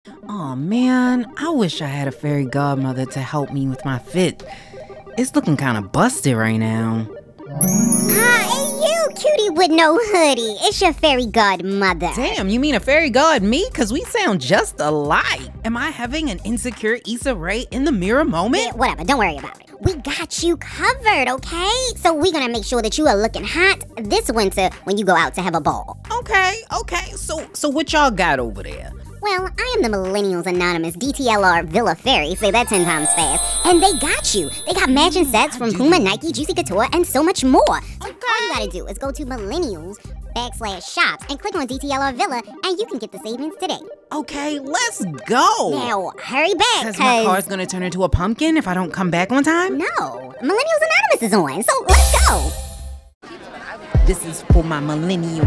Oh man, I wish I had a fairy godmother to help me with my fit. It's looking kind of busted right now. Hey you, cutie with no hoodie. It's your fairy godmother. Damn, you mean a fairy god me? Cause we sound just alike. Am I having an insecure Issa Rae in the mirror moment? Yeah, whatever, don't worry about it. We got you covered, okay? So we're gonna make sure that you are looking hot this winter when you go out to have a ball. Okay. So what y'all got over there? Well, I am the Millennials Anonymous DTLR Villa Fairy, say that 10 times fast, and they got you. They got matching sets from Puma, Nike, Juicy Couture, and so much more. So all you gotta do is go to millennials.com/shops and click on DTLR Villa, and you can get the savings today. Okay, let's go. Now, hurry back, Cause my car's gonna turn into a pumpkin if I don't come back on time? No, Millennials Anonymous is on, so let's go. This is for my millennial.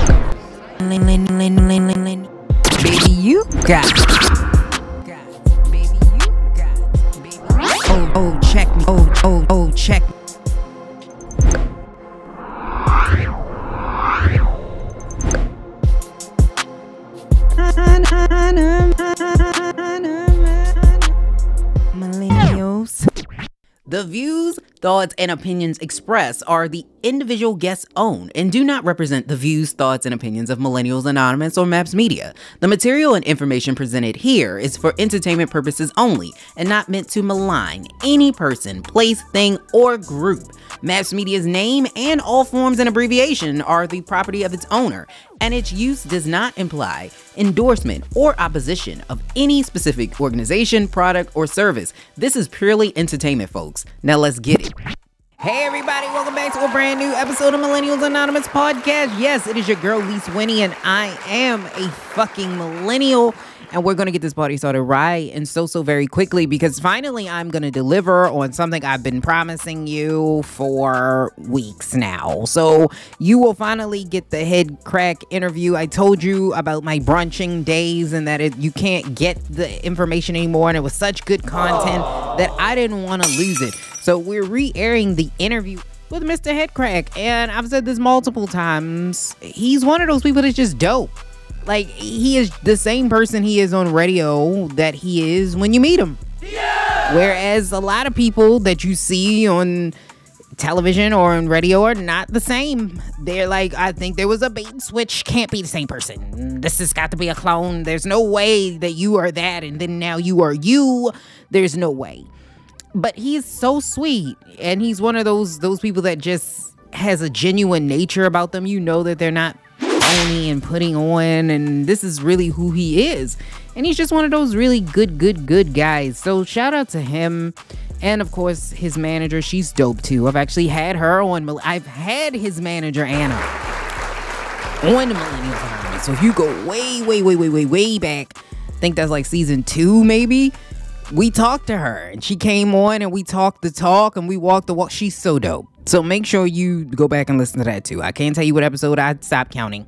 Baby, you got it. Baby, you got it. Baby. Oh, check me. Oh, check me. Millennials. The views, thoughts, and opinions expressed are the individual guest's own and do not represent the views, thoughts, and opinions of Millennials Anonymous or Maps Media. The material and information presented here is for entertainment purposes only and not meant to malign any person, place, thing, or group. Maps Media's name and all forms and abbreviation are the property of its owner, and its use does not imply endorsement or opposition of any specific organization, product, or service. This is purely entertainment, folks. Now let's get it. Hey everybody, welcome back to a brand new episode of Millennials Anonymous Podcast. Yes, it is your girl Lise Winnie, and I am a fucking millennial. And we're going to get this party started right and so very quickly, because finally I'm going to deliver on something I've been promising you for weeks now. So you will finally get the head crack interview. I told you about my brunching days and that you can't get the information anymore. And it was such good content that I didn't want to lose it. So we're re-airing the interview with Mr. Headcrack. And I've said this multiple times. He's one of those people that's just dope. Like, he is the same person he is on radio that he is when you meet him. Yeah! Whereas a lot of people that you see on television or on radio are not the same. They're like, I think there was a bait and switch. Can't be the same person. This has got to be a clone. There's no way that you are that and then now you are you. There's no way. But he's so sweet. And he's one of those people that just has a genuine nature about them. You know that they're not phony and putting on, and this is really who he is. And he's just one of those really good guys. So shout out to him. And of course his manager, she's dope too. I've actually had her on. I've had his manager Anna on the Millennials Anonymous. So if you go way back, I think that's like season 2 maybe, we talked to her and she came on and we talked the talk and we walked the walk. She's so dope. So make sure you go back and listen to that too. I can't tell you what episode. I stopped counting.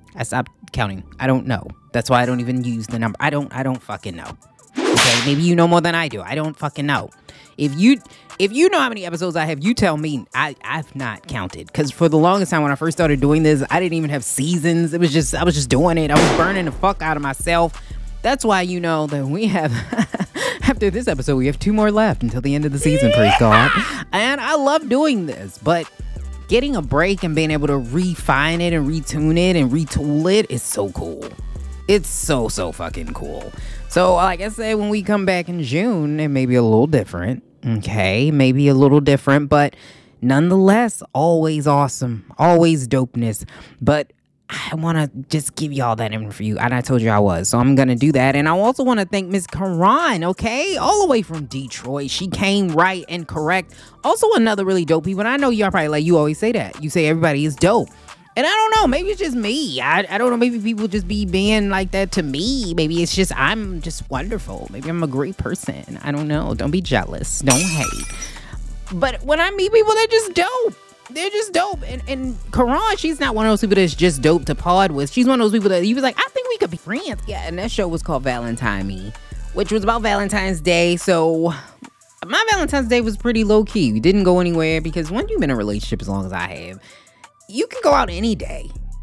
I don't know. That's why I don't even use the number. I don't fucking know. Okay, maybe you know more than I do. I don't fucking know. If you know how many episodes I have, you tell me. I've not counted, because for the longest time when I first started doing this, I didn't even have seasons. I was just doing it. I was burning the fuck out of myself. That's why you know that we have after this episode we have 2 more left until the end of the season, praise God. And I love doing this, but getting a break and being able to refine it and retune it and retool it is so cool. It's so fucking cool. So like I said, when we come back in June, it may be a little different. Okay, maybe a little different, but nonetheless, always awesome, always dopeness. But I want to just give y'all that interview, and I told you I was, so I'm gonna do that. And I also want to thank Miss Karan, okay, all the way from Detroit. She came right and correct. Also another really dope people, and I know y'all probably like, you always say that, you say everybody is dope, and I don't know, maybe it's just me. I don't know, maybe people just be being like that to me. Maybe it's just I'm just wonderful. Maybe I'm a great person. I don't know. Don't be jealous, don't hate. But when I meet people, they're just dope. They're just dope. And Karan, she's not one of those people that's just dope to pod with. She's one of those people that you was like, I think we could be friends. Yeah, and that show was called Valentine Me, which was about Valentine's Day. So my Valentine's Day was pretty low key. We didn't go anywhere because when you've been in a relationship as long as I have, you can go out any day.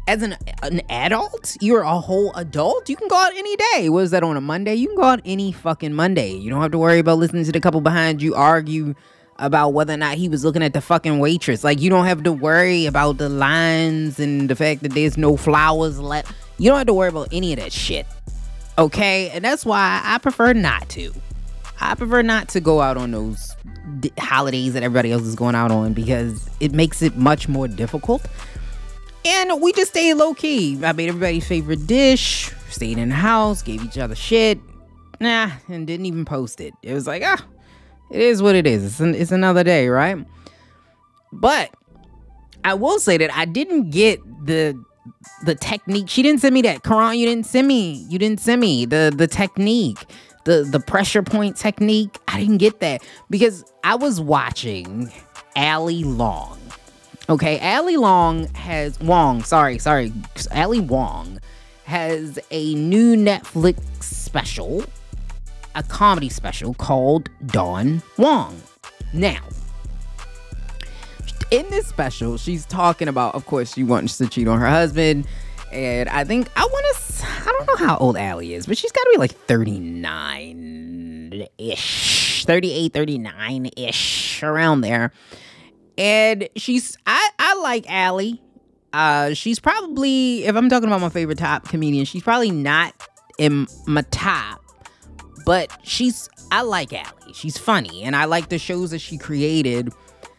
as an adult, you're a whole adult, you can go out any day. What is that, on a Monday? You can go out any fucking Monday. You don't have to worry about listening to the couple behind you argue about whether or not he was looking at the fucking waitress. Like, you don't have to worry about the lines and the fact that there's no flowers left. You don't have to worry about any of that shit. Okay? And that's why I prefer not to. I prefer not to go out on those holidays that everybody else is going out on, because it makes it much more difficult. And we just stayed low key. I made everybody's favorite dish, stayed in the house, gave each other shit, and didn't even post it. It was like, it is what it is. It's another day, right? But I will say that I didn't get the technique. She didn't send me that. Karan, you didn't send me the technique, the pressure point technique. I didn't get that because I was watching Ali Wong. Okay, Ali Wong has Ali Wong has a new Netflix special, a comedy special called Dawn Wong. Now, in this special, she's talking about, of course, she wants to cheat on her husband. And I don't know how old Ali is, but she's got to be like 39-ish, 38, 39-ish, around there. And I like Ali. She's probably, if I'm talking about my favorite top comedian, she's probably not in my top, but I like Ali. She's funny, and I like the shows that she created.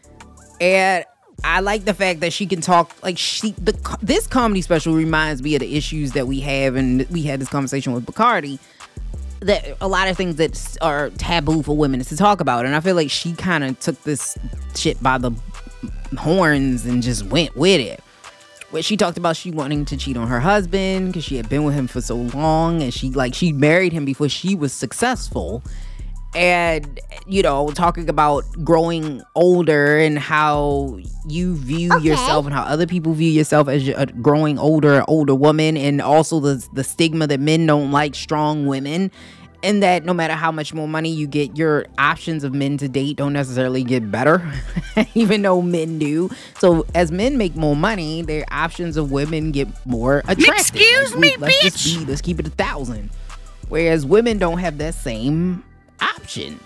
And I like the fact that she can talk, like, this comedy special reminds me of the issues that we have, and we had this conversation with Bacardi, that a lot of things that are taboo for women is to talk about. And I feel like she kind of took this shit by the horns and just went with it. Where she talked about she wanting to cheat on her husband because she had been with him for so long, and she married him before she was successful. And, talking about growing older and how you view yourself and how other people view yourself as a growing older woman, and also the stigma that men don't like strong women, and that no matter how much more money you get, your options of men to date don't necessarily get better, even though men do. So as men make more money, their options of women get more attractive. Excuse me, bitch! Let's keep it 1,000. Whereas women don't have that same option.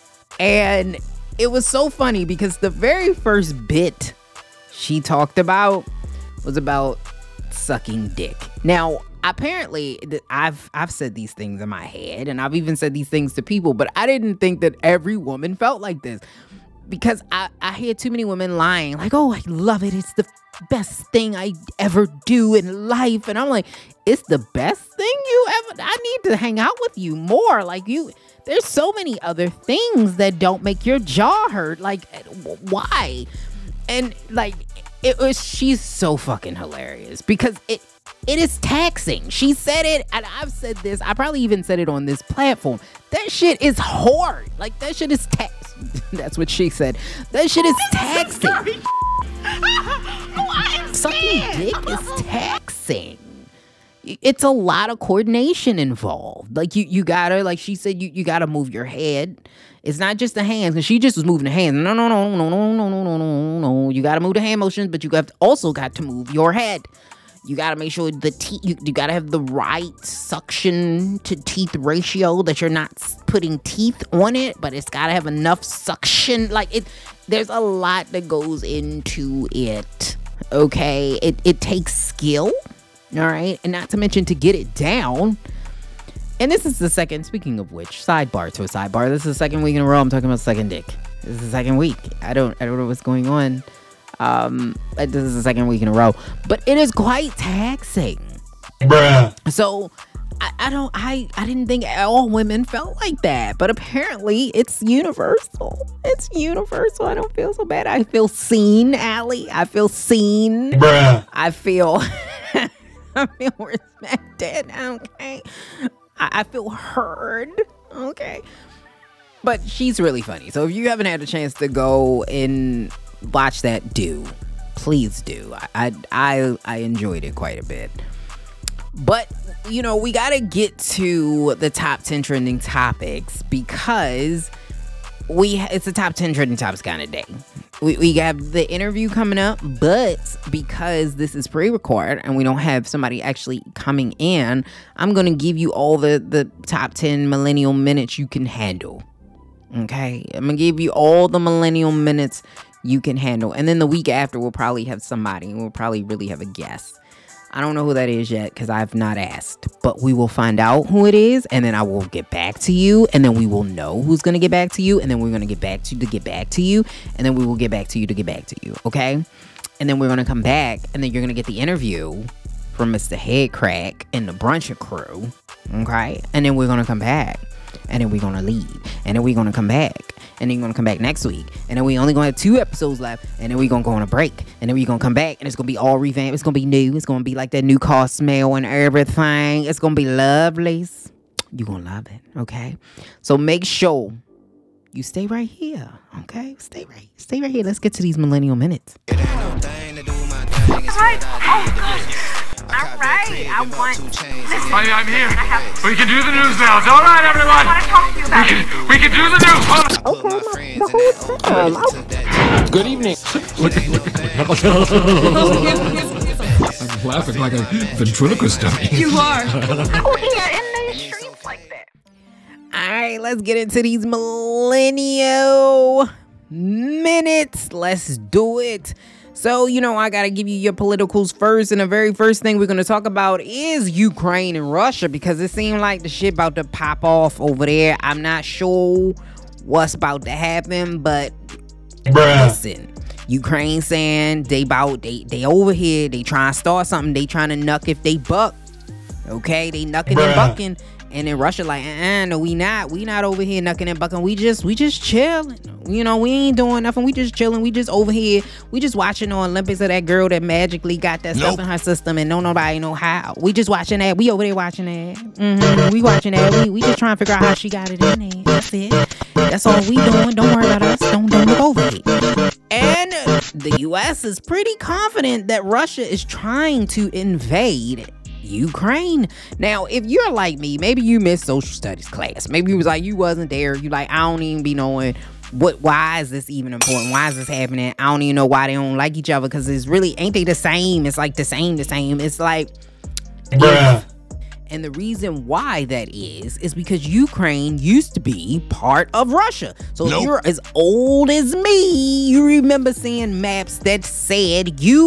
And it was so funny because the very first bit she talked about was about sucking dick. Now, apparently, I've said these things in my head, and I've even said these things to people, but I didn't think that every woman felt like this, because I hear too many women lying, like, oh, I love it, it's the best thing I ever do in life. And I'm like, it's the best thing you ever, I need to hang out with you more. Like, there's so many other things that don't make your jaw hurt. Like, why? And like, she's so fucking hilarious because it is taxing. She said it, and I've said this, I probably even said it on this platform. That shit is hard. Like, that shit is that's what she said. That shit is taxing. Sucking dick is taxing. It's a lot of coordination involved. Like, you gotta, like she said, you gotta move your head. It's not just the hands, because she just was moving the hands. No. You gotta move the hand motions, but you also got to move your head. You gotta make sure the teeth, you gotta have the right suction to teeth ratio, that you're not putting teeth on it, but it's gotta have enough suction. Like, there's a lot that goes into it. Okay, it takes skill. All right, and not to mention to get it down. And this is the second, speaking of which, sidebar to a sidebar. This is the second week in a row I'm talking about sucking dick. This is the second week. I don't know what's going on. This is the second week in a row, but it is quite taxing. Bruh. So I didn't think all women felt like that, but apparently it's universal. It's universal. I don't feel so bad. I feel seen, Ali. I feel seen. Bruh. I feel respected. Okay. I feel heard. Okay. But she's really funny. So if you haven't had a chance to go and watch that, please do. I enjoyed it quite a bit. But, we got to get to the top 10 trending topics, because it's a top 10 trending topics kind of day. we have the interview coming up, but because this is pre-recorded and we don't have somebody actually coming in, I'm going to give you all the top 10 millennial minutes you can handle. Okay? I'm going to give you all the millennial minutes you can handle. And then the week after, we'll probably have somebody, and we'll probably really have a guest. I don't know who that is yet because I've not asked, but we will find out who it is, and then I will get back to you, and then we will know who's going to get back to you, and then we're going to get back to you, and then we will get back to you to get back to you, okay? And then we're going to come back, and then you're going to get the interview from Mr. Headcrack and the Bruncher crew, okay? And then we're going to come back, and then we're going to leave, and then we're going to come back. And then you're going to come back next week. And then we only going to have 2 episodes left. And then we're going to go on a break. And then we're going to come back. And it's going to be all revamped. It's going to be new. It's going to be like that new car smell and everything. It's going to be lovely. You're going to love it. Okay? So make sure you stay right here. Okay? Stay right here. Let's get to these millennial minutes. All right, I want. Listen, I'm here. We can do the news now. It's all right, everyone. I want to talk to you about it. We can do the news. Good evening. I'm laughing like a ventriloquist dummy. You are. Out here in the streets like that. All right, let's get into these millennial minutes. Let's do it. So, I got to give you your politicals first. And the very first thing we're going to talk about is Ukraine and Russia, because it seemed like the shit about to pop off over there. I'm not sure what's about to happen, but listen, Ukraine saying they over here. They trying to start something. They trying to nuck if they buck. Okay, they nucking and bucking. And then Russia like, no, we not over here knucking and bucking. We just chilling. We ain't doing nothing. We just chilling. We just over here. We just watching the Olympics of that girl that magically got that stuff in her system and don't nobody know how. We just watching that. We over there watching that. We watching that. We just trying to figure out how she got it in there. That's it. That's all we doing. Don't worry about us. Don't look over it. And the U.S. is pretty confident that Russia is trying to invade Ukraine. Now, if you're like me, maybe you missed social studies class. Maybe you was like, you wasn't there. You like, I don't even be knowing why is this even important? Why is this happening? I don't even know why they don't like each other, because it's really, ain't they the same? It's like the same. It's like, Bruh. And the reason why that is because Ukraine used to be part of Russia. So if you're as old as me, you remember seeing maps that said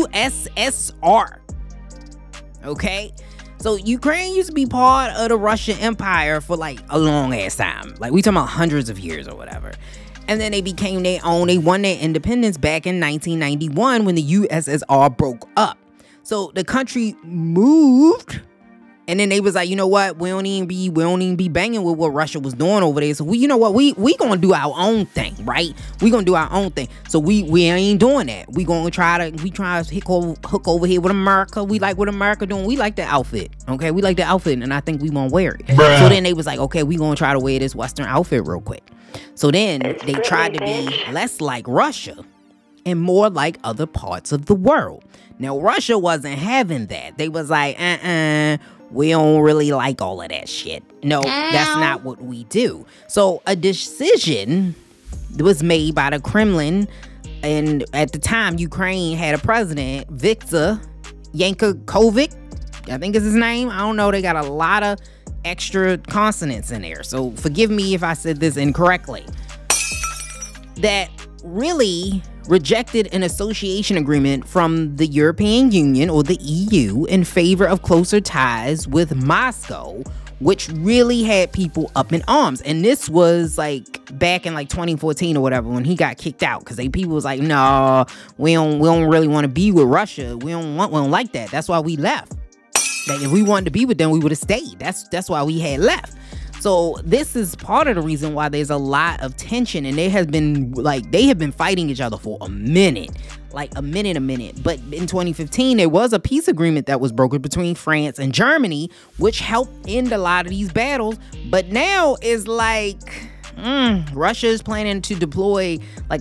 USSR. Okay? So Ukraine used to be part of the Russian Empire for like a long ass time. Like we talking about hundreds of years or whatever. And then they became their own. They won their independence back in 1991 when the USSR broke up. So the country moved. And then they was like, you know what? We don't even be banging with what Russia was doing over there. So we gonna do our own thing, right? We gonna do our own thing. So we ain't doing that. We try to hook over here with America. We like what America doing. We like the outfit, okay? We like the outfit, and I think we won't wear it. Bruh. So then they was like, okay, we gonna try to wear this Western outfit real quick. So then they tried to be less like Russia and more like other parts of the world. Now Russia wasn't having that. They was like, we don't really like all of that shit. No, that's not what we do. So a decision was made by the Kremlin, and at the time, Ukraine had a president, Viktor Yanukovych. I think is his name. I don't know. They got a lot of extra consonants in there, so forgive me if I said this incorrectly. That really rejected an association agreement from the European Union or the EU in favor of closer ties with Moscow, which really had people up in arms. And this was like back in like 2014 or whatever when he got kicked out, because people was like, no, we don't really want to be with Russia. We don't like that. That's why we left. Like if we wanted to be with them, we would have stayed. That's why we had left. So this is part of the reason why there's a lot of tension, and they have been fighting each other for a minute. But in 2015, there was a peace agreement that was brokered between France and Germany, which helped end a lot of these battles. But now is like, Russia is planning to deploy like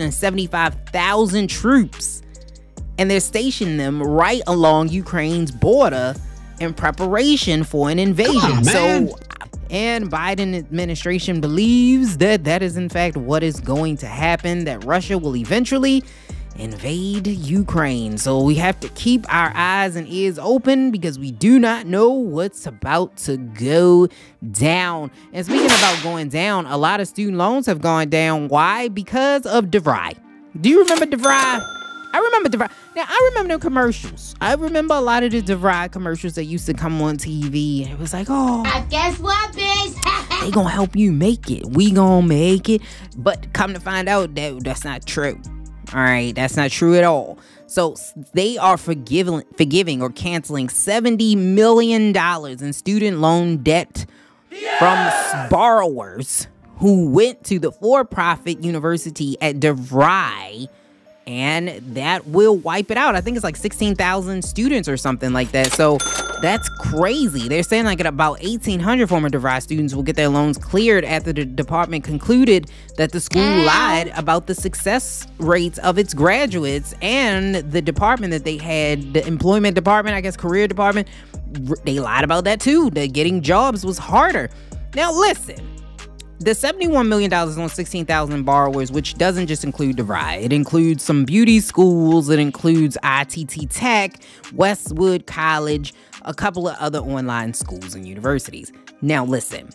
175,000 troops, and they're stationing them right along Ukraine's border in preparation for an invasion. So And Biden administration believes that that is in fact what is going to happen, that Russia will eventually invade Ukraine. So we have to keep our eyes and ears open because we do not know what's about to go down. And speaking about going down, a lot of student loans have gone down. Why? Because of DeVry. Do you remember DeVry? I remember DeVry. Now, I remember the commercials. I remember a lot of the DeVry commercials that used to come on TV. And it was like, oh, guess what, bitch? they gonna help you make it. We gonna make it. But come to find out that that's not true. All right, that's not true at all. So they are forgiving or canceling $70 million in student loan debt from borrowers who went to the for-profit university at DeVry, and that will wipe it out. I think it's like 16,000 students or something like that. So that's crazy. They're saying like about 1,800 former DeVry students will get their loans cleared after the department concluded that the school lied about the success rates of its graduates, and the department that they had, the employment department, I guess career department, they lied about that too, that getting jobs was harder. Now listen, the $71 million is on 16,000 borrowers, which doesn't just include DeVry. It includes some beauty schools. It includes ITT Tech, Westwood College, a couple of other online schools and universities. Now, listen.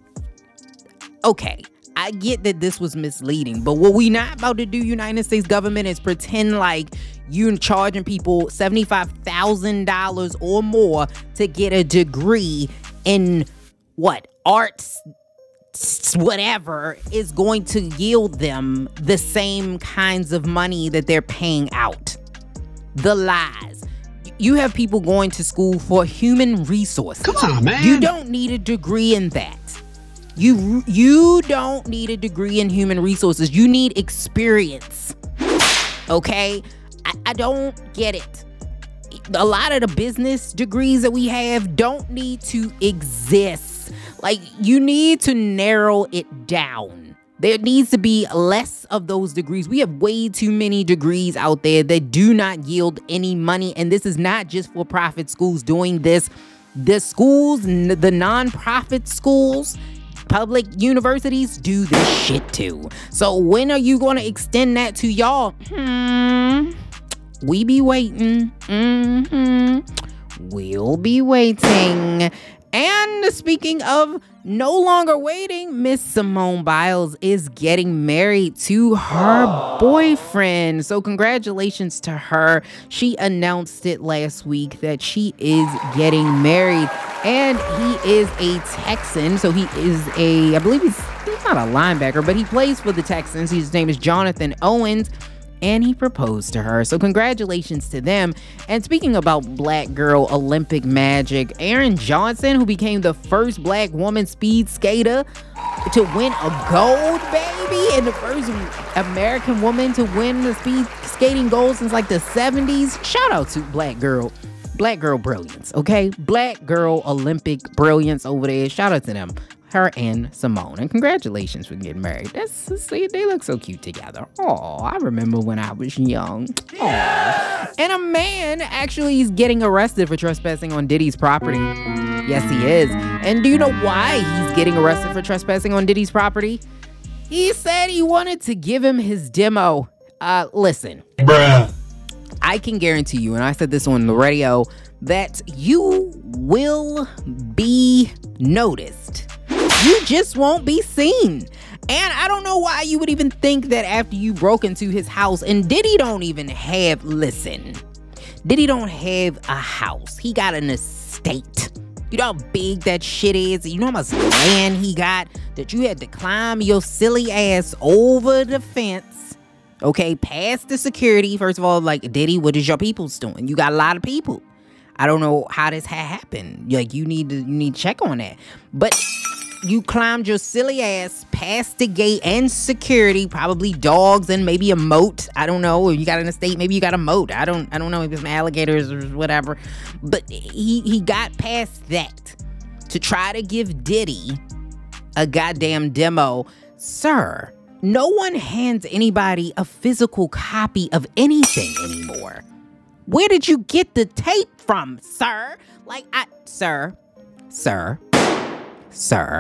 Okay, I get that this was misleading, but what we not about to do, United States government, is pretend like you're charging people $75,000 or more to get a degree in what? Arts, whatever, is going to yield them the same kinds of money that they're paying out. The lies. You have people going to school for human resources. Come on, man. You don't need a degree in that. You don't need a degree in human resources. You need experience. Okay? I don't get it. A lot of the business degrees that we have don't need to exist. Like, you need to narrow it down. There needs to be less of those degrees. We have way too many degrees out there that do not yield any money. And this is not just for-profit schools doing this. The schools, the non-profit schools, public universities do this shit too. So when are you going to extend that to y'all? We be waiting. We'll be waiting. And speaking of no longer waiting, Miss Simone Biles is getting married to her boyfriend. So congratulations to her. She announced it last week that she is getting married. And he is a Texan. So he is I believe he's not a linebacker, but he plays for the Texans. His name is Jonathan Owens. And he proposed to her. So congratulations to them. And speaking about black girl Olympic magic, Erin Johnson, who became the first black woman speed skater to win a gold, baby, and the first American woman to win the speed skating gold since like the 70s. Shout out to black girl brilliance, okay? Black girl Olympic brilliance over there. Shout out to them. Her and Simone. And congratulations for getting married. See, they look so cute together. Oh, I remember when I was young. Oh. And a man actually is getting arrested for trespassing on Diddy's property. Yes, he is. And do you know why he's getting arrested for trespassing on Diddy's property? He said he wanted to give him his demo. Listen. Bruh. I can guarantee you, and I said this on the radio, that you will be noticed. You just won't be seen. And I don't know why you would even think that after you broke into his house, and Diddy don't even have, listen, Diddy don't have a house. He got an estate. You know how big that shit is? You know how much land he got that you had to climb your silly ass over the fence, okay, past the security. First of all, like, Diddy, what is your people's doing? You got a lot of people. I don't know how this happened. Like, you need to check on that. But you climbed your silly ass past the gate and security, probably dogs and maybe a moat. I don't know. You got an estate, maybe you got a moat. I don't know if it's some alligators or whatever. But he got past that to try to give Diddy a goddamn demo. Sir, no one hands anybody a physical copy of anything anymore. Where did you get the tape from, sir? Like, sir. sir,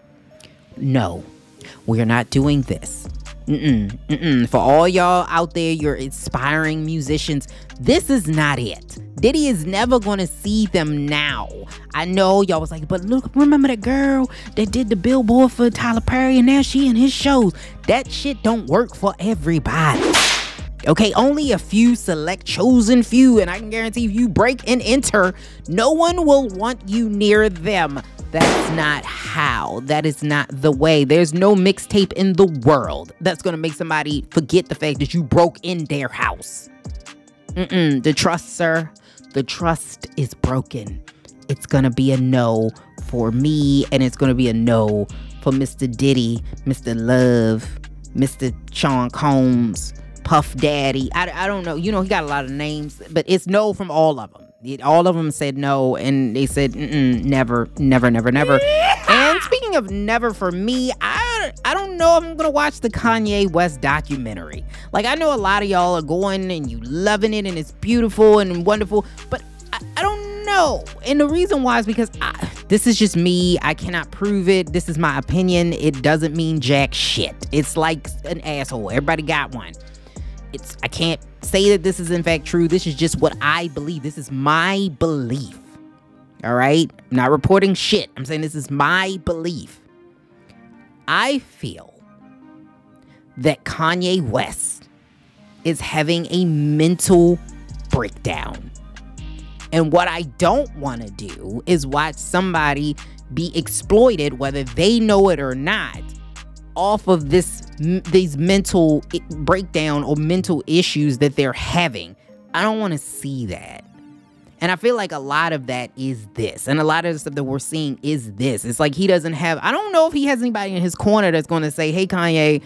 no, we're not doing this. For all y'all out there, you're aspiring musicians, this is not it. Diddy is never gonna see them now. I know y'all was like, but look, remember that girl that did the billboard for Tyler Perry and now she in his shows? That shit don't work for everybody. Okay, only a few select chosen few, and I can guarantee if you break and enter, no one will want you near them. That's not how. That is not the way. There's no mixtape in the world that's gonna make somebody forget the fact that you broke in their house. The trust, sir, the trust is broken. It's gonna be a no for me, and it's gonna be a no for Mr. Diddy, Mr. Love, Mr. Sean Combs, Puff Daddy. I don't know. You know, he got a lot of names, but it's no from all of them. All of them said no, and they said never, never, never, never. And speaking of never for me, I don't know if I'm gonna watch the Kanye West documentary. Like, I know a lot of y'all are going and you loving it and it's beautiful and wonderful, but I don't know. And the reason why is because this is just me. I cannot prove it. This is my opinion. It doesn't mean jack shit. It's like an asshole. Everybody got one. I can't say that this is in fact true. This is just what I believe. This is my belief. All right? I'm not reporting shit. I'm saying this is my belief. I feel that Kanye West is having a mental breakdown. And what I don't want to do is watch somebody be exploited, whether they know it or not, off of these mental breakdown or mental issues that they're having. I don't want to see that. And I feel like a lot of that is this. And a lot of the stuff that we're seeing is this. It's like he doesn't have, I don't know if he has anybody in his corner that's going to say, hey, Kanye,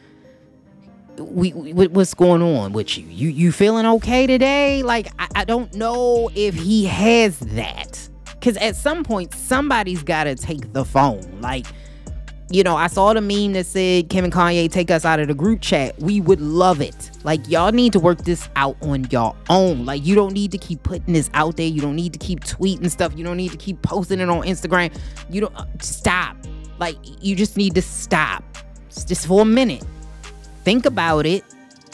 what's going on with you? You feeling okay today? Like, I don't know if he has that. Because at some point, somebody's got to take the phone. Like, you know, I saw the meme that said, Kim and Kanye, take us out of the group chat. We would love it. Like, y'all need to work this out on your own. Like, you don't need to keep putting this out there. You don't need to keep tweeting stuff. You don't need to keep posting it on Instagram. You don't, stop. Like, you just need to stop. Just for a minute. Think about it.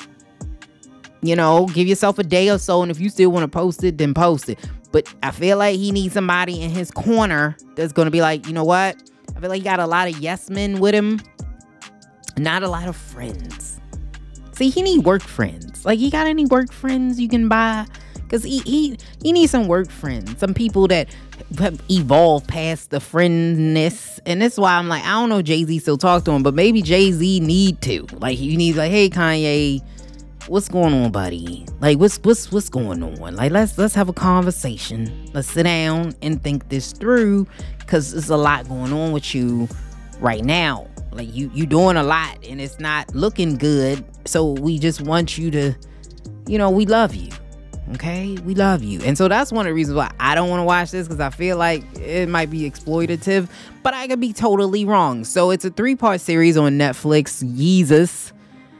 You know, give yourself a day or so. And if you still want to post it, then post it. But I feel like he needs somebody in his corner that's going to be like, you know what? I feel like he got a lot of yes men with him. Not a lot of friends. See, he need work friends. Like, he got any work friends you can buy? Because he needs some work friends. Some people that have evolved past the friendness. And that's why I'm like, I don't know if Jay-Z still talk to him, but maybe Jay-Z need to. Like, you need like, hey, Kanye, what's going on, buddy? Like, what's going on? Like, let's have a conversation. Let's sit down and think this through, because there's a lot going on with you right now. Like, you doing a lot and it's not looking good. So we just want you to, you know, we love you. Okay, we love you. And so that's one of the reasons why I don't want to watch this, because I feel like it might be exploitative, but I could be totally wrong. So it's a 3-part series on Netflix, Yeezus,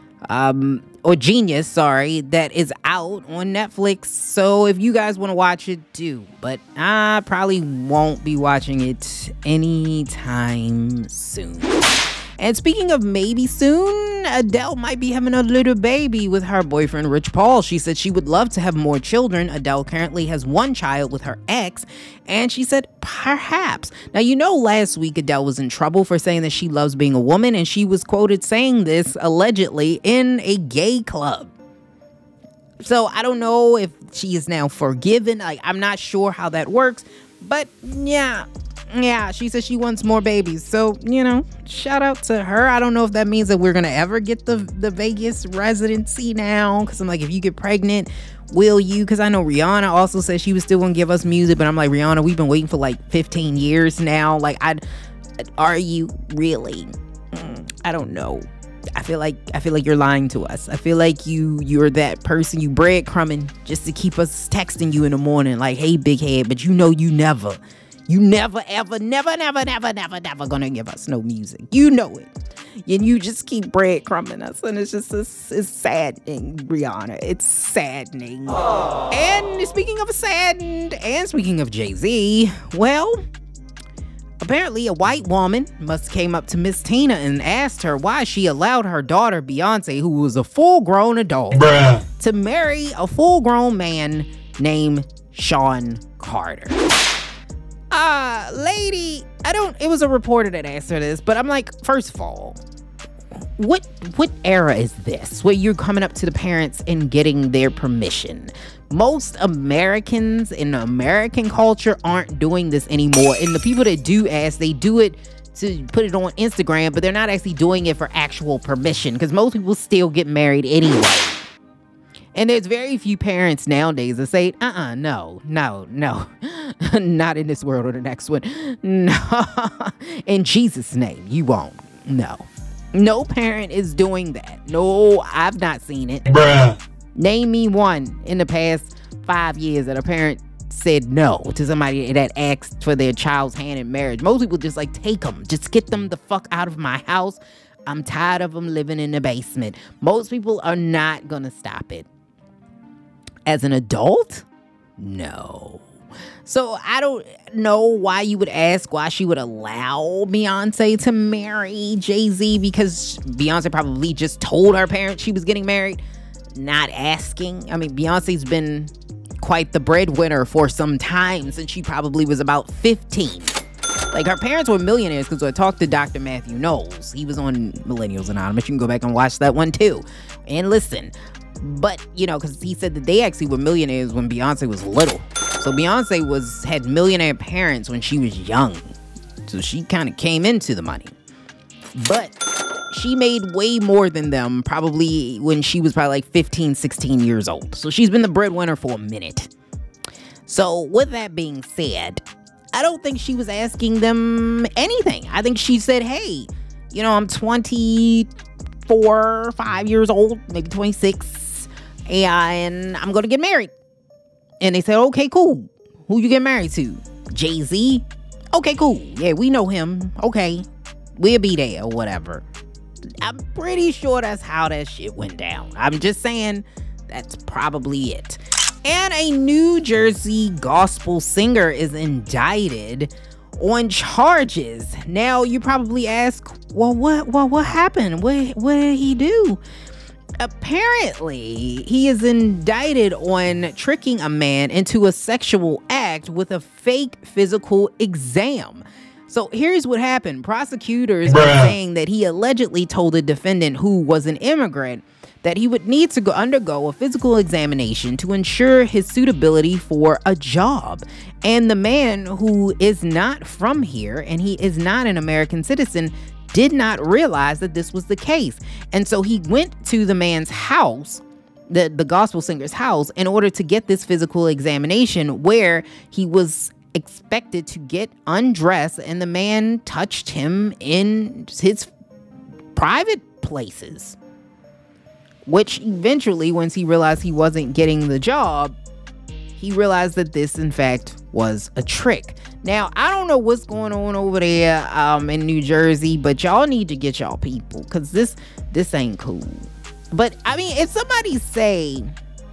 or Genius, sorry, that is out on Netflix. So if you guys want to watch it, do. But I probably won't be watching it anytime soon. And speaking of maybe soon, Adele might be having a little baby with her boyfriend, Rich Paul. She said she would love to have more children. Adele currently has 1 child with her ex, and she said perhaps. Now, you know, last week Adele was in trouble for saying that she loves being a woman, and she was quoted saying this allegedly in a gay club. So I don't know if she is now forgiven. Like, I'm not sure how that works, but yeah, she says she wants more babies. So, you know, shout out to her. I don't know if that means that we're going to ever get the Vegas residency now. Because I'm like, if you get pregnant, will you? Because I know Rihanna also said she was still going to give us music. But I'm like, Rihanna, we've been waiting for like 15 years now. Like, are you really? I don't know. I feel like you're lying to us. I feel like you're that person, you breadcrumbing just to keep us texting you in the morning. Like, hey, big head. But you know you never, ever, never gonna give us no music. You know it. And you just keep breadcrumbing us. And it's just, it's saddening, Rihanna. It's saddening. Aww. And speaking of saddened, and speaking of Jay-Z, well, Apparently, a white woman must have came up to Miss Tina and asked her why she allowed her daughter, Beyonce, who was a full-grown adult, to marry a full-grown man named Sean Carter. Lady, it was a reporter that asked her this, but I'm like, first of all, what era is this where you're coming up to the parents and getting their permission? Most Americans in American culture aren't doing this anymore, and the people that do ask, they do it to put it on Instagram, but they're not actually doing it for actual permission, because most people still get married anyway. And there's very few parents nowadays that say, no, not in this world or the next one. No, in Jesus' name, you won't. No parent is doing that. No, I've not seen it. Name me one in the past 5 years that a parent said no to somebody that asked for their child's hand in marriage. Most people just like, take them. Just get them the fuck out of my house. I'm tired of them living in the basement. Most people are not gonna stop it. As an adult? No. So I don't know why you would ask why she would allow Beyonce to marry Jay-Z, because Beyonce probably just told her parents she was getting married, not asking. I mean, Beyonce's been quite the breadwinner for some time, since she probably was about 15. Like, her parents were millionaires, because I talked to Dr. Matthew Knowles. He was on Millennials Anonymous. You can go back and watch that one too. And listen. But, because he said that they actually were millionaires when Beyonce was little. So Beyonce had millionaire parents when she was young. So she kind of came into the money. But she made way more than them probably when she was probably like 15, 16 years old. So she's been the breadwinner for a minute. So with that being said, I don't think she was asking them anything. I think she said, hey, I'm 24, 5 years old, maybe 26. And I'm going to get married. And they said, okay, cool. Who you get married to? Jay-Z? Okay, cool. Yeah, we know him. Okay. We'll be there or whatever. I'm pretty sure that's how that shit went down. I'm just saying that's probably it. And a New Jersey gospel singer is indicted on charges. Now, you probably ask, well, what happened? What did he do? Apparently, he is indicted on tricking a man into a sexual act with a fake physical exam. So here's what happened. Prosecutors are saying that he allegedly told the defendant, who was an immigrant, that he would need to undergo a physical examination to ensure his suitability for a job. And the man, who is not from here and he is not an American citizen, did not realize that this was the case. And so he went to the man's house, the gospel singer's house, in order to get this physical examination, where he was expected to get undressed, and the man touched him in his private places. Which eventually, once he realized he wasn't getting the job, he realized that this, in fact, was a trick. Now, I don't know what's going on over there in New Jersey, but y'all need to get y'all people, because this ain't cool. But, I mean, if somebody say,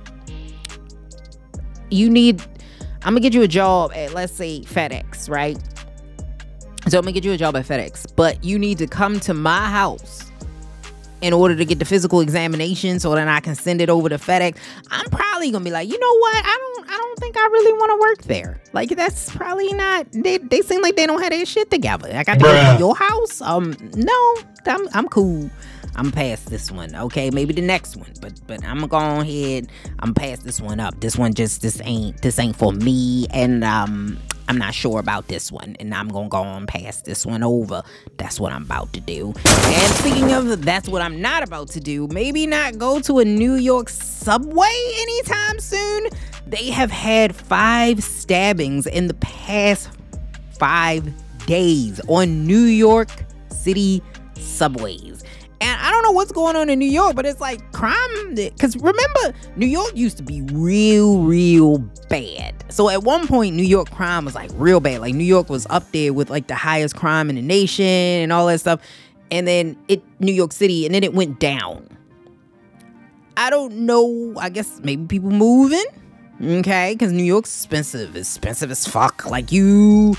I'm going to get you a job at, let's say, FedEx, right? So I'm going to get you a job at FedEx, but you need to come to my house in order to get the physical examination so that I can send it over to FedEx. I'm probably gonna be like, you know what? I don't think I really want to work there. Like, that's probably not. They seem like they don't have their shit together. I got to go to your house. No, I'm cool. I'm past this one. Okay, maybe the next one, but I'm gonna go on ahead. I'm past this one up. This one this ain't for me, and I'm not sure about this one, and I'm gonna go on past this one over. That's what I'm about to do. And speaking of that's what I'm not about to do, maybe not go to a New York subway anytime soon. They have had 5 stabbings in the past 5 days on New York City subways. And I don't know what's going on in New York, but it's like crime. Because remember, New York used to be real bad. So at one point, New York crime was like real bad. Like, New York was up there with like the highest crime in the nation and all that stuff. And then New York City, and then it went down. I don't know. I guess maybe people moving. Okay, because New York's expensive as fuck. Like, you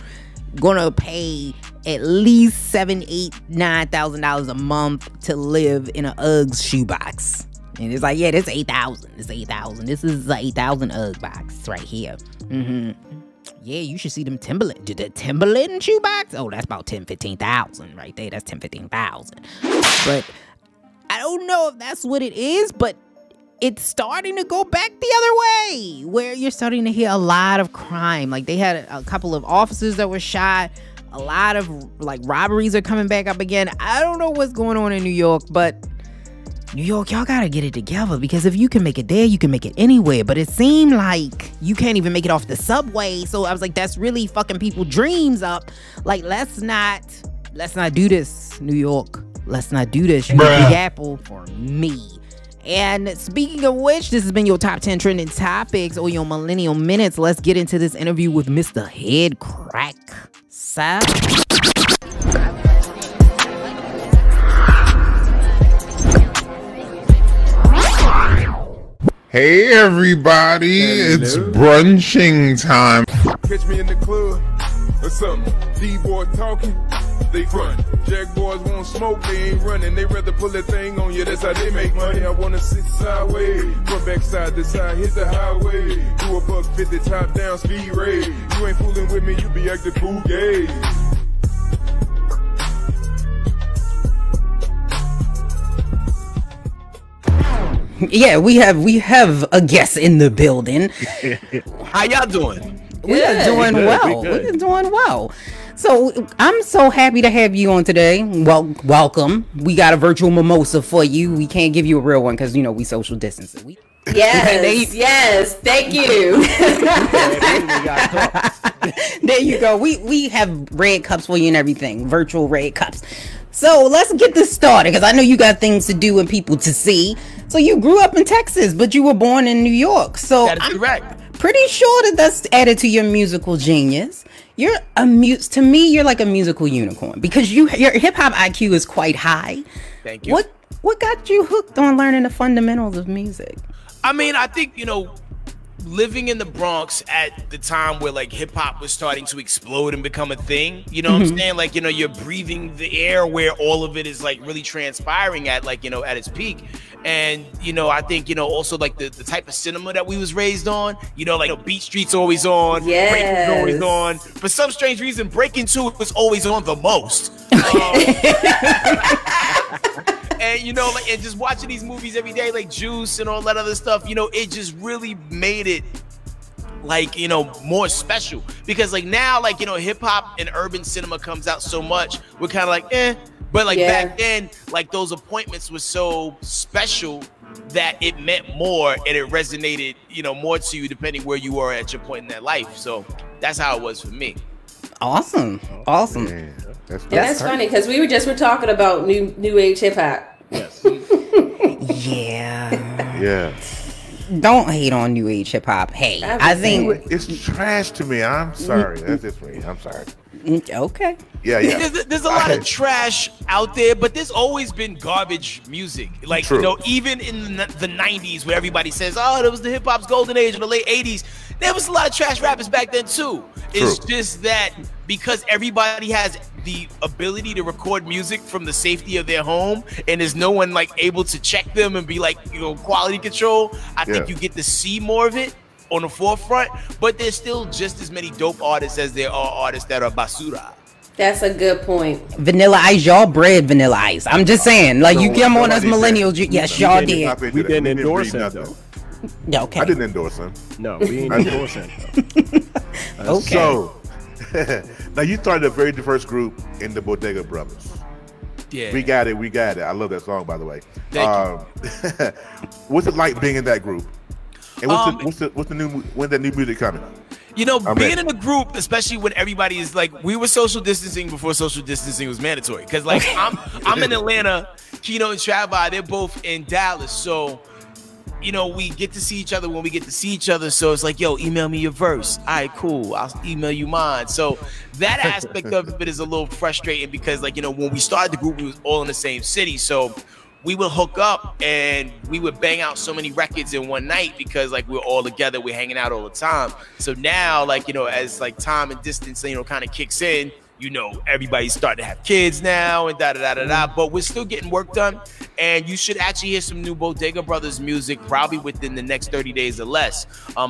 gonna pay at least $7,000, $8,000, $9,000 a month to live in a Uggs shoebox. And it's like, yeah, this $8,000. This $8,000. This is an $8,000 Ugg box right here. Yeah, you should see them Timberland. Did the Timberland shoebox? Oh, that's about $10,000, $15,000 right there. That's $10,000, $15,000. But I don't know if that's what it is, but it's starting to go back the other way, where you're starting to hear a lot of crime. Like, they had a couple of officers that were shot. A lot of, like, robberies are coming back up again. I don't know what's going on in New York, but New York, y'all gotta get it together, because if you can make it there, you can make it anywhere. But it seemed like you can't even make it off the subway. So I was like, that's really fucking people's dreams up. Like, let's not do this, New York. Let's not do this. You Big Apple for me. And speaking of which, this has been your top 10 trending topics or your Millennial Minutes. Let's get into this interview with Mr. Head Crack. Sir. Hey everybody, it's brunching time. Catch me in the club or something. D-boy talking, they front. Jack boys won't smoke, they ain't running. They rather pull that thing on you, that's how they make money. I wanna sit sideways, run back side to side, hit the highway. Do a $150 top down speed raid. You ain't fooling with me, you be acting fool gay. Yeah, we have a guest in the building. How y'all doing? We are doing well. We're doing well. So I'm so happy to have you on today. Well, welcome. We got a virtual mimosa for you. We can't give you a real one because, you know, we social distancing. Yes, thank you. There you go. We have red cups for you and everything. Virtual red cups. So let's get this started, because I know you got things to do and people to see. So you grew up in Texas, but you were born in New York. So that is correct. Pretty sure that that's added to your musical genius. You're to me, you're like a musical unicorn, because your hip hop IQ is quite high. Thank you. What got you hooked on learning the fundamentals of music? I mean, I think, you know, living in the Bronx at the time where like hip hop was starting to explode and become a thing, you know what I'm saying? Like, you know, you're breathing the air where all of it is like really transpiring at, like, you know, at its peak. And, you know, I think, you know, also like the type of cinema that we was raised on, you know, like, you know, Beat Street's always on, yes. Breaking always on. For some strange reason, Breaking 2 was always on the most. And, you know, like, and just watching these movies every day, like Juice and all that other stuff, you know, it just really made it, like, you know, more special. Because, like, now, like, you know, hip-hop and urban cinema comes out so much, we're kind of like, eh. But, like, back then, like, those appointments were so special that it meant more, and it resonated, you know, more to you depending where you were at your point in that life. So that's how it was for me. Awesome. Man, that's funny, because we were talking about new age hip hop. Yes. Yeah. Don't hate on new age hip hop. Hey, I think It's trash to me. I'm sorry. That's just me. I'm sorry. Okay. Yeah. There's a lot of trash out there, but there's always been garbage music. Like, True. you know, even in the 90s where everybody says, oh, that was the hip hop's golden age, in the late 80s, there was a lot of trash rappers back then too. It's just that because everybody has the ability to record music from the safety of their home, and there's no one like able to check them and be like, you know, quality control, I think you get to see more of it on the forefront, but there's still just as many dope artists as there are artists that are basura. That's a good point. Vanilla Ice, y'all bred Vanilla Ice. I'm just saying, like, you come on us millennials. Yes, y'all did. We didn't endorse him, though. Yeah, okay. I didn't endorse him. No, we ain't endorsing. Okay. So, now you started a very diverse group in the Bodega Brothers. Yeah. We got it. I love that song, by the way. Thank you. What's it like being in that group? And when's the new music coming? You know, being in a group, especially when everybody is like, we were social distancing before social distancing was mandatory. Because like I'm in Atlanta, Kino and Travi, they're both in Dallas, so you know, we get to see each other when we get to see each other. So it's like, yo, email me your verse. All right, cool. I'll email you mine. So that aspect of it is a little frustrating because, like, you know, when we started the group, we was all in the same city. So we would hook up and we would bang out so many records in one night because like we're all together, we're hanging out all the time. So now, like, you know, as like time and distance, you know, kind of kicks in, you know, everybody's starting to have kids now and da-da-da-da-da, but we're still getting work done. And you should actually hear some new Bodega Brothers music probably within the next 30 days or less.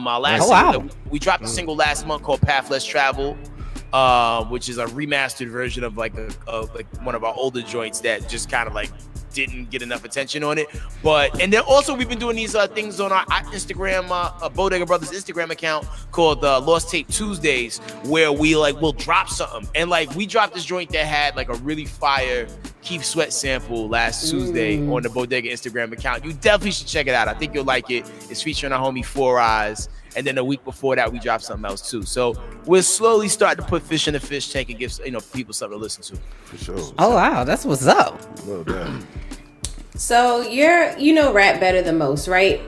We dropped a single last month called Path Less Travel, which is a remastered version of like one of our older joints that just kind of like didn't get enough attention on it. And then also we've been doing these things on our Instagram, Bodega Brothers Instagram account called Lost Tape Tuesdays, where we'll drop something. And like we dropped this joint that had like a really fire Keith Sweat sample last Tuesday on the Bodega Instagram account. You definitely should check it out. I think you'll like it. It's featuring our homie 4 Eyes. And then a week before that, we dropped something else too. So we're slowly starting to put fish in the fish tank and give, you know, people something to listen to. For sure. Oh wow, that's what's up. Well done. So you know rap better than most, right?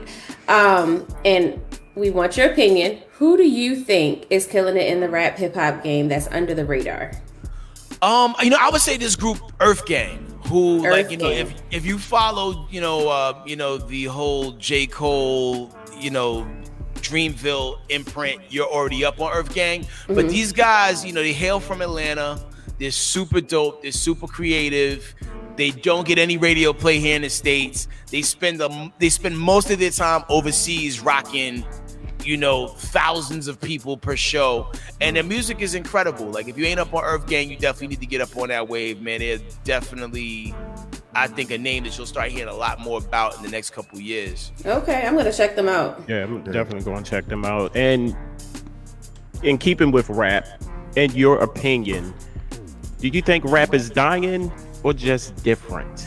And we want your opinion. Who do you think is killing it in the rap hip hop game that's under the radar? You know, I would say this group Earth Gang, who like, you know, if you follow, you know, the whole J. Cole, you know, Dreamville imprint, you're already up on Earth Gang. But these guys, you know, they hail from Atlanta. They're super dope. They're super creative. They don't get any radio play here in the States. They spend most of their time overseas rocking, you know, thousands of people per show. And their music is incredible. Like if you ain't up on Earth Gang, you definitely need to get up on that wave, man. They're definitely, I think, a name that you'll start hearing a lot more about in the next couple years. Okay, I'm gonna check them out. Yeah, I'm definitely going to check them out. And in keeping with rap, in your opinion, do you think rap is dying or just different?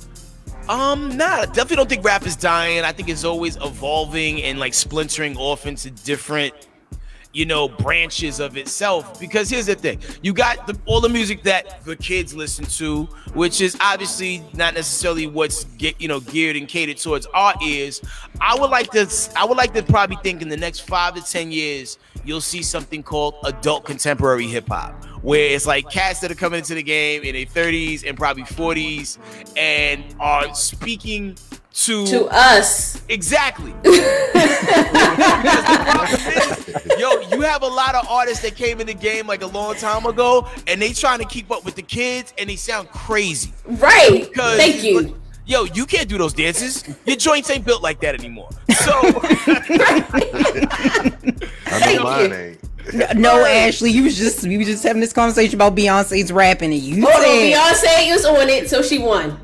Nah, definitely don't think rap is dying. I think it's always evolving and like splintering off into different, you know, branches of itself. Because here's the thing, you got all the music that the kids listen to, which is obviously not necessarily what's geared and catered towards our ears. I would like to probably think in the next 5 to 10 years you'll see something called adult contemporary hip hop, where it's like cats that are coming into the game in their 30s and probably 40s and are speaking to us. Exactly. Yo, you have a lot of artists that came in the game like a long time ago and they trying to keep up with the kids and they sound crazy. Right. Thank you. Yo, you can't do those dances. Your joints ain't built like that anymore. So I know mine ain't. No, Ashley, we was just having this conversation about Beyonce's rapping, and you said Beyonce was on it, so she won.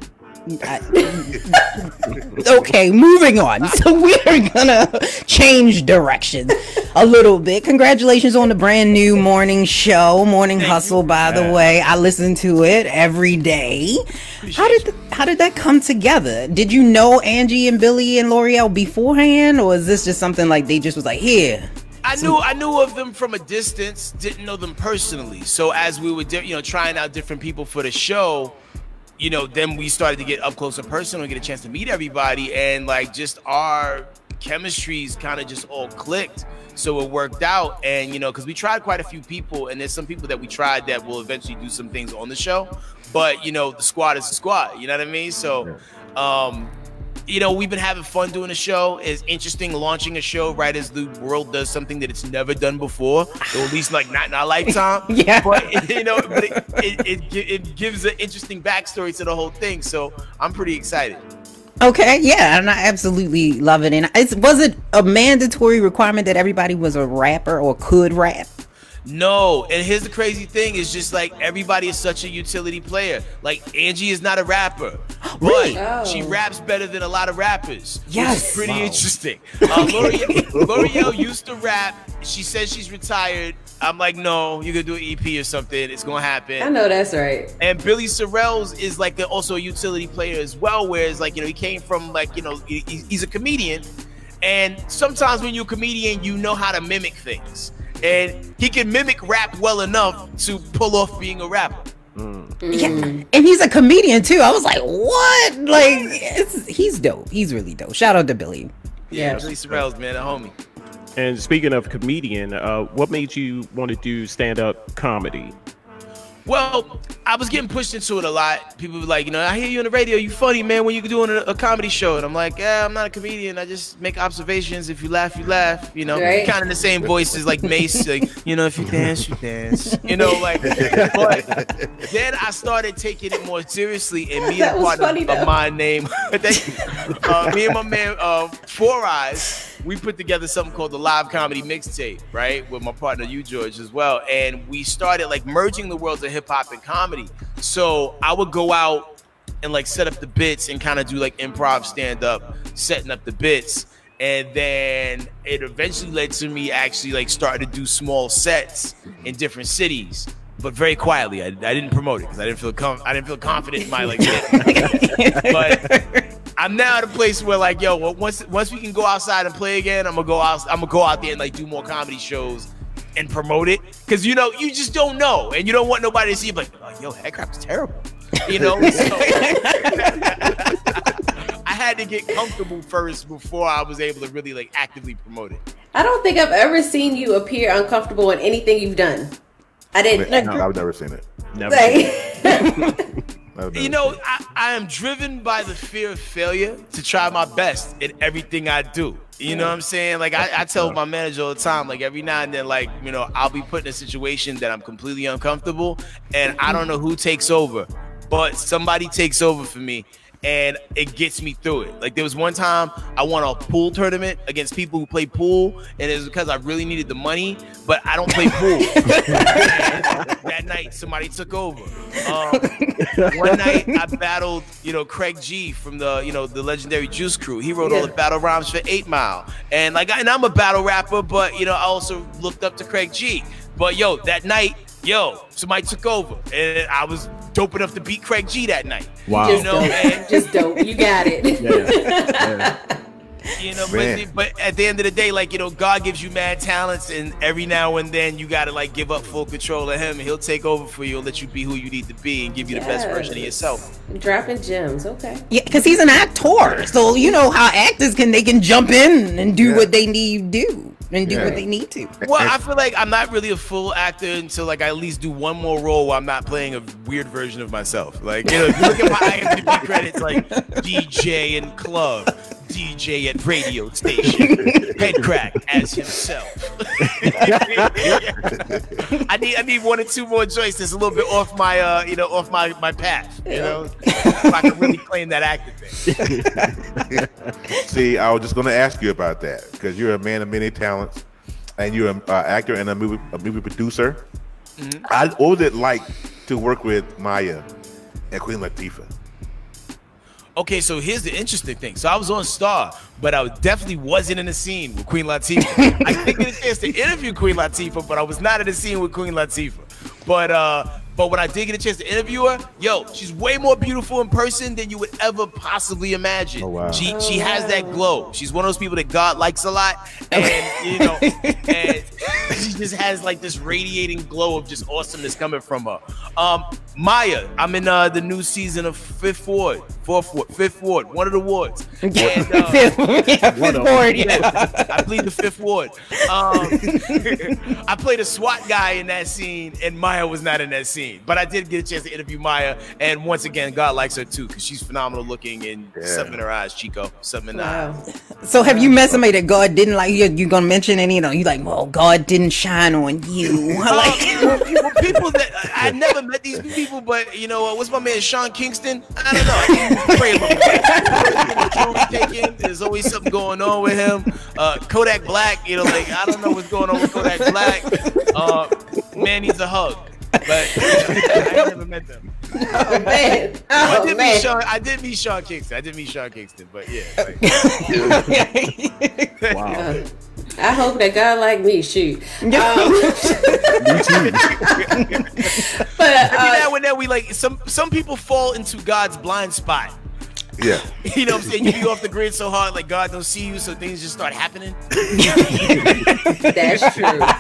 Okay, moving on. So we're gonna change directions a little bit. Congratulations on the brand new morning show, Morning Hustle. By the way, I listen to it every day. How did that come together? Did you know Angie and Billy and L'Oreal beforehand, or is this just something like they just was like, here? I knew of them from a distance, didn't know them personally. So as we were, trying out different people for the show, then we started to get up close and personal and get a chance to meet everybody, and like just our chemistries kind of just all clicked. So it worked out, and because we tried quite a few people, and there's some people that we tried that will eventually do some things on the show, but the squad is the squad. You know what I mean? So, we've been having fun doing a show. It's interesting launching a show right as the world does something that it's never done before, or at least like not in our lifetime. Yeah. But it gives an interesting backstory to the whole thing. So I'm pretty excited. Okay, yeah, and I absolutely love it. And was it a mandatory requirement that everybody was a rapper or could rap? No, and here's the crazy thing, is just like everybody is such a utility player. Like Angie is not a rapper, really? But she raps better than a lot of rappers. Yes, which is pretty interesting. L'Oreal used to rap. She says she's retired. I'm like, no, you're gonna do an EP or something. It's gonna happen. I know that's right. And Billy Sorrells is like also a utility player as well, whereas like he came from like he's a comedian, and sometimes when you're a comedian, you know how to mimic things. And he can mimic rap well enough to pull off being a rapper. Yeah, and he's a comedian too. I was like, what? Like, he's dope. He's really dope. Shout out to Billy. Yeah, Billy Sorrells, man, a homie. And speaking of comedian, what made you want to do stand-up comedy? Well, I was getting pushed into it a lot. People were like, I hear you on the radio. You funny, man, when you doing a comedy show. And I'm like, yeah, I'm not a comedian. I just make observations. If you laugh, you laugh. Right. Kind of the same voices like Mace. Like, if you dance, you dance. But then I started taking it more seriously. And me and a partner of mine named, me and my man, Four Eyes, we put together something called the Live Comedy Mixtape, right? With my partner, you, George, as well. And we started like merging the worlds of hip hop and comedy. So I would go out and like set up the bits and kind of do like improv stand up, setting up the bits. And then it eventually led to me actually like starting to do small sets in different cities, but very quietly. I didn't promote it because I didn't feel confident in my like bit. But I'm now at a place where like, once we can go outside and play again, I'm gonna go out there and like do more comedy shows and promote it, because you just don't know, and you don't want nobody to see you like, that crap is terrible. So I had to get comfortable first before I was able to really like actively promote it. I don't think I've ever seen you appear uncomfortable in anything you've done. I didn't. No, I've never seen it. Never seen it. I am driven by the fear of failure to try my best in everything I do. You know what I'm saying? Like I tell my manager all the time, like every now and then, like, I'll be put in a situation that I'm completely uncomfortable and I don't know who takes over, but somebody takes over for me and it gets me through it. Like there was one time I won a pool tournament against people who play pool, and it was because I really needed the money, but I don't play pool. That night somebody took over. One night I battled, Craig G from the, the legendary Juice Crew. He wrote all the battle rhymes for 8 Mile. And I'm a battle rapper, but I also looked up to Craig G. But that night, somebody took over, and I was dope enough to beat Craig G that night. Wow. Just dope. You got it. Yeah. But at the end of the day, like, God gives you mad talents, and every now and then you gotta like give up full control of him, and he'll take over for you and let you be who you need to be and give you the best version of yourself. Dropping gems, okay. Yeah, because he's an actor, so how actors can jump in and do what they need to do. And do what they need to. Well, I feel like I'm not really a full actor until like I at least do one more role where I'm not playing a weird version of myself. Like, if you look at my IMDb credits, like DJ in club, DJ at radio station, head crack as himself. I need 1 or 2 more joints that's a little bit off my off my path. If I can really claim that actor thing. See, I was just going to ask you about that, because you're a man of many talents, and you're an actor and a movie producer. Mm-hmm. What was it like to work with Maya and Queen Latifah? Okay, so here's the interesting thing. So I was on Star, but I definitely wasn't in the scene with Queen Latifah. I didn't get a chance to interview Queen Latifah, but I was not in the scene with Queen Latifah. But when I did get a chance to interview her, she's way more beautiful in person than you would ever possibly imagine. Oh, wow. She has that glow. She's one of those people that God likes a lot, and and she just has like this radiating glow of just awesomeness coming from her. Maya, I'm in the new season of Fifth Ward, one of the wards. And, Fifth Ward, yeah. I plead the Fifth Ward. I played a SWAT guy in that scene, and Maya was not in that scene. But I did get a chance to interview Maya, and once again, God likes her too, because she's phenomenal looking, and something in her eyes, Chico, something in her eyes. So have you met somebody that God didn't like? You gonna mention any? You like, well, God didn't shine on you. People that I never met these people, but what's my man Sean Kingston? I don't know. I pray about him. There's always something going on with him. Kodak Black, I don't know what's going on with Kodak Black. Man needs a hug. But I never met them. Oh man! I did meet Sean Kingston. But yeah. Wow. I hope that God like me. Shoot. Me too. But every now and then we like some people fall into God's blind spot. Yeah. You know what I'm saying? You be off the grid so hard, like God don't see you, so things just start happening. That's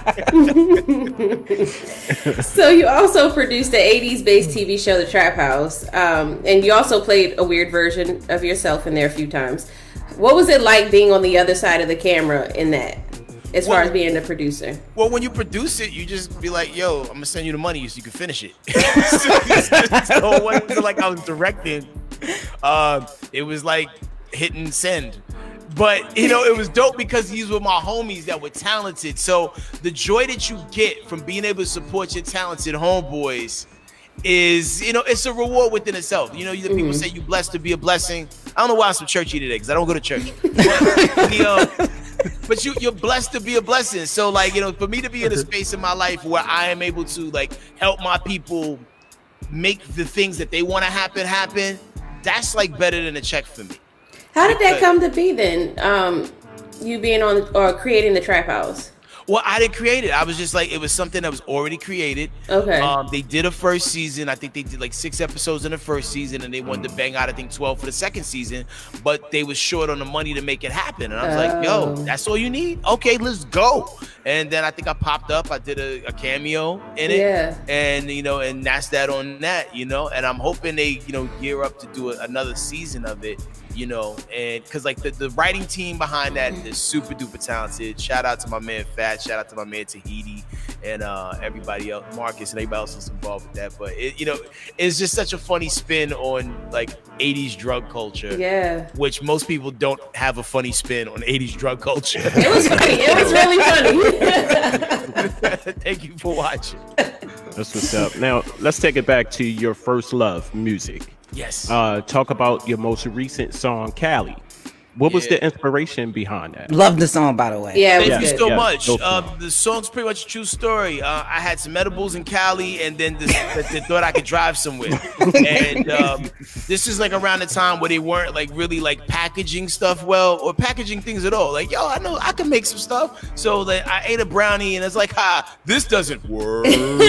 true. So you also produced the 80s based TV show, The Trap House. And you also played a weird version of yourself in there a few times. What was it like being on the other side of the camera in that? as far as being the producer? Well, when you produce it, you just be like, yo, I'm gonna send you the money so you can finish it. So it wasn't like I was directing. It was like hitting send. But, you know, it was dope because these were my homies that were talented. So the joy that you get from being able to support your talented homeboys is, you know, it's a reward within itself. You know, the people say you blessed to be a blessing. I don't know why I'm so churchy today because I don't go to church. But you're blessed to be a blessing. So, like, you know, for me to be in a space in my life where I am able to, like, help my people make the things that they want to happen, that's, like, better than a check for me. How did that come to be then? You being on or creating the Trap House? Well, I didn't create it. I was just like, it was something that was already created. Okay. They did a first season. I think they did like 6 episodes in the first season, and they wanted to bang out, I think, 12 for the second season. But they was short on the money to make it happen. And I was like, yo, that's all you need? Okay, let's go. And then I think I popped up. I did a cameo in it. Yeah. And, you know, and that's that on that, you know. And I'm hoping they, you know, gear up to do another season of it. You know, and because like the writing team behind that is super duper talented. Shout out to my man Fat, shout out to my man Tahiti, and everybody else, Marcus, and everybody else that's involved with that. But it, you know, it's just such a funny spin on like 80s drug culture. Yeah, which most people don't have a funny spin on 80s drug culture. It was funny. It was really funny. Thank you for watching. That's what's up. Now let's take it back to your first love, music. Yes. Talk about your most recent song, Cali. What was the inspiration behind that? Love the song, by the way. Yeah, thank you so much. The song's pretty much a true story. I had some edibles in Cali, and then they thought I could drive somewhere. And this is like around the time where they weren't like really like packaging stuff well, or packaging things at all. Like, yo, I know I can make some stuff. So like, I ate a brownie, and it's like, this doesn't work.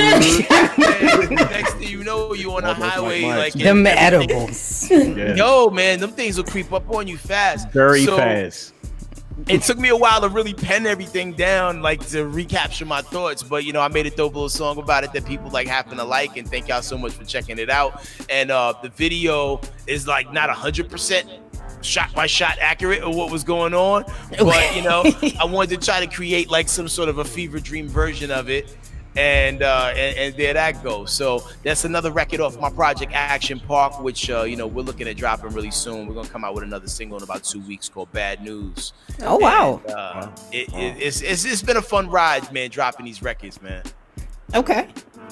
And next thing you know, you on the highway, like them edibles. Yo, man, them things will creep up on you fast. Very fast. It took me a while to really pen everything down, like to recapture my thoughts. But, you know, I made a dope little song about it that people like happen to like. And thank y'all so much for checking it out. And the video is like not 100% shot by shot accurate of what was going on. But, you know, I wanted to try to create like some sort of a fever dream version of it. And there that goes. So that's another record off my project Action Park, which you know, we're looking at dropping really soon. We're gonna come out with another single in about 2 weeks called Bad News. Oh wow. And, it's been a fun ride, man, dropping these records, man. Okay.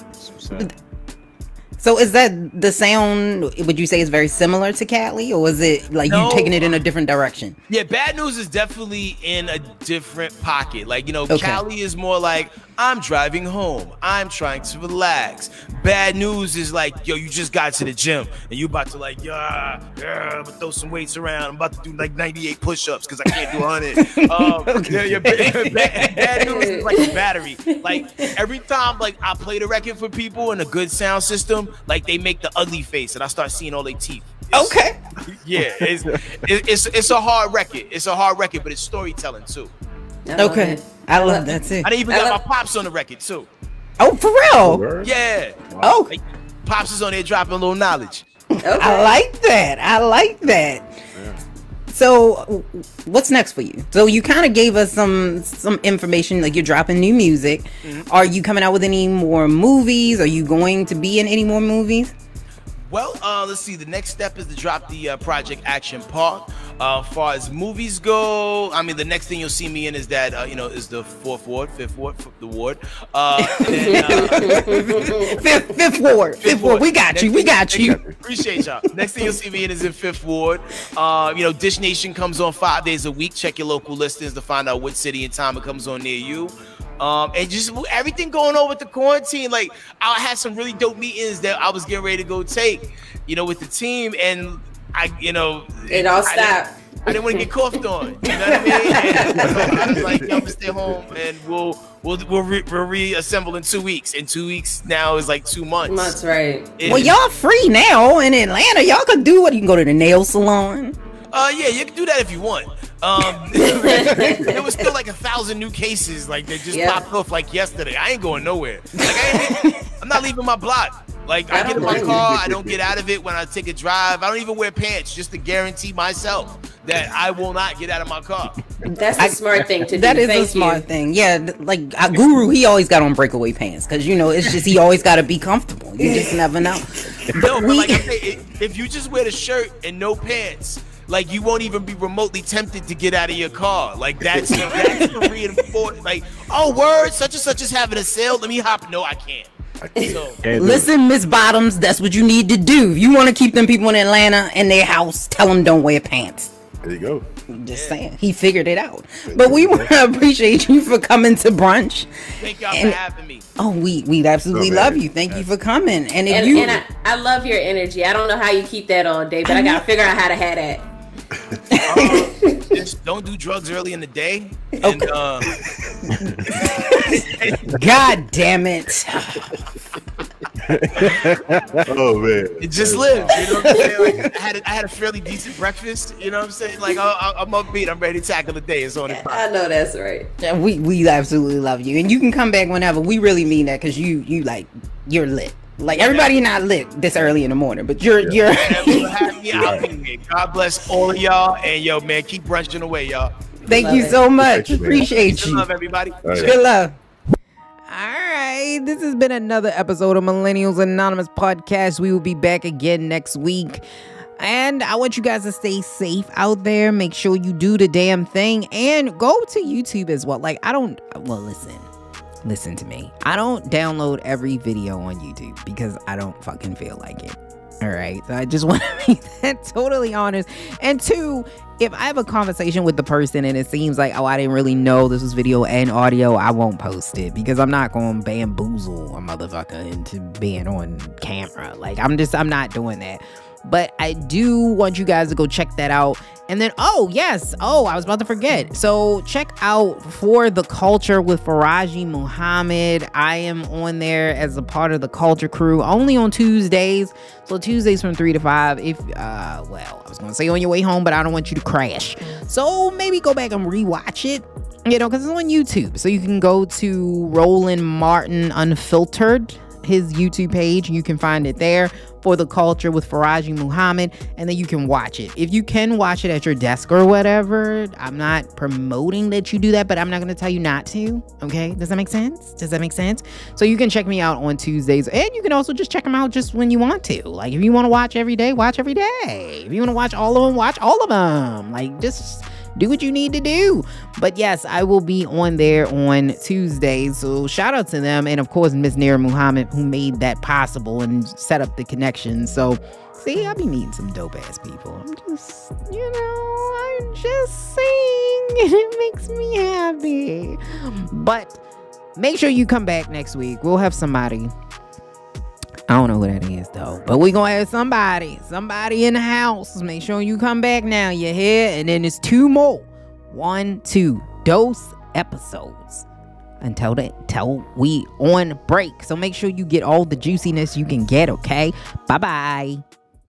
So is that the sound, would you say is very similar to Cali, or is it like you taking it in a different direction? Yeah, Bad News is definitely in a different pocket. Like, you know, Cali is more like, I'm driving home, I'm trying to relax. Bad News is like, yo, you just got to the gym and you about to like, I'm gonna throw some weights around. I'm about to do like 98 push-ups because I can't do 100. Bad News is like a battery. Like every time like I play the record for people in a good sound system, like they make the ugly face and I start seeing all their teeth. Yeah, it's a hard record. It's a hard record, but it's storytelling too. Okay, I love that too. I didn't even got my pops on the record too. Oh, for real? Yeah. Wow. Oh, like, pops is on there dropping a little knowledge. I like that. I like that. Yeah. So, what's next for you? So you kind of gave us some information, like you're dropping new music. Mm-hmm. Are you coming out with any more movies? Are you going to be in any more movies? Well, let's see. The next step is to drop the project Action Park. As far as movies go, I mean, the next thing you'll see me in is that, you know, is the Fifth Ward. Fifth Ward. We got you. Appreciate y'all. Next thing you'll see me in is in Fifth Ward. You know, Dish Nation comes on 5 days a week. Check your local listings to find out what city and time it comes on near you. And just everything going on with the quarantine. Like, I had some really dope meetings that I was getting ready to go take, you know, with the team, and it all stopped. I didn't want to get coughed on. You know what I mean? And I was like, yo, I'm gonna stay home, and we'll reassemble in 2 weeks. And 2 weeks now is like 2 months. Months, right? Well, y'all free now in Atlanta. Y'all could do what? You can go to the nail salon. Yeah, you can do that if you want. There was still like 1,000 new cases, like they just popped off like yesterday. I ain't going nowhere. Like I'm not leaving my block. Like I get in my car, I don't get out of it when I take a drive. I don't even wear pants just to guarantee myself that I will not get out of my car. That's a smart thing to do. That is Thank a smart you. thing. Yeah, like Guru, he always got on breakaway pants because it's just he always got to be comfortable. You just never know. No, but like I say, if you just wear the shirt and no pants, like you won't even be remotely tempted to get out of your car. Like that's the reinforcement. Like, oh, word, such and such is having a sale. Let me hop. No, I can't. So, listen, Miss Bottoms, that's what you need to do. If you want to keep them people in Atlanta in their house, tell them don't wear pants. There you go. Just saying, he figured it out. But we want to appreciate you for coming to brunch. Thank y'all for having me. Oh, we absolutely love you. Thank you for coming. And if I love your energy. I don't know how you keep that all day, but I gotta figure out how to have that. Just don't do drugs early in the day. And, God damn it. Oh man. It just lives, you know what I'm saying? Like, I had a fairly decent breakfast, you know what I'm saying? Like I'm upbeat, I'm ready to tackle the day. It's on it. I know that's right. Yeah, we absolutely love you. And you can come back whenever. We really mean that because you're lit. Like everybody not lit this early in the morning, but you're God bless all of y'all, and yo man, keep brunching away, y'all. Thank you so much. Appreciate you. Good love, everybody. Good love. All right, this has been another episode of Millennials Anonymous Podcast. We will be back again next week. And I want you guys to stay safe out there. Make sure you do the damn thing and go to YouTube as well. Like, listen to me. I don't download every video on YouTube because I don't fucking feel like it. All right. So I just want to make that totally honest. And two, if I have a conversation with the person and it seems like, oh, I didn't really know this was video and audio, I won't post it because I'm not going to bamboozle a motherfucker into being on camera. Like, I'm not doing that. But I do want you guys to go check that out. And then, I was about to forget. So check out For the Culture with Faraji Muhammad. I am on there as a part of the Culture crew only on Tuesdays. So Tuesdays from 3 to 5. I was going to say on your way home, but I don't want you to crash. So maybe go back and rewatch it, because it's on YouTube. So you can go to Roland Martin Unfiltered, his YouTube page. You can find it there, For the Culture with Faraji Muhammad, and then you can watch it. If you can watch it at your desk or whatever, I'm not promoting that you do that, but I'm not going to tell you not to. Okay? Does that make sense? So you can check me out on Tuesdays, and you can also just check them out just when you want to. Like, if you want to watch every day, watch every day. If you want to watch all of them, watch all of them. Like, just do what you need to do. But yes, I will be on there on Tuesdays. So shout out to them. And of course, Miss Nira Muhammad, who made that possible and set up the connection. So see, I'll be meeting some dope ass people. I'm just saying, it makes me happy. But make sure you come back next week. We'll have somebody. I don't know who that is though, but we're gonna have somebody in the house. Make sure you come back now, you hear? And then it's 2 more 2 dose episodes until we on break. So make sure you get all the juiciness you can get, okay? Bye-bye.